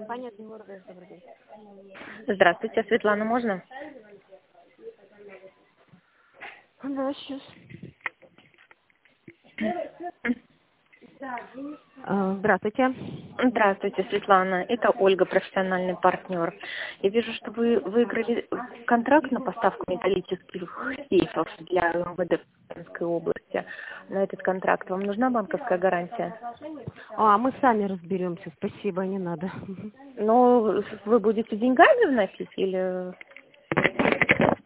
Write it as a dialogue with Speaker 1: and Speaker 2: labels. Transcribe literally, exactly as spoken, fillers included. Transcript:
Speaker 1: Компания Тимур, добрый день.
Speaker 2: Здравствуйте, Светлана, можно?
Speaker 1: Да, сейчас. А, Здравствуйте.
Speaker 2: Здравствуйте, Светлана. Это Ольга, профессиональный партнер. Я вижу, что вы выиграли контракт на поставку металлических сейфов для МВД Пермской области. На этот контракт вам нужна банковская гарантия?
Speaker 1: А, мы сами разберемся, спасибо, не надо.
Speaker 2: Но вы будете деньгами вносить или...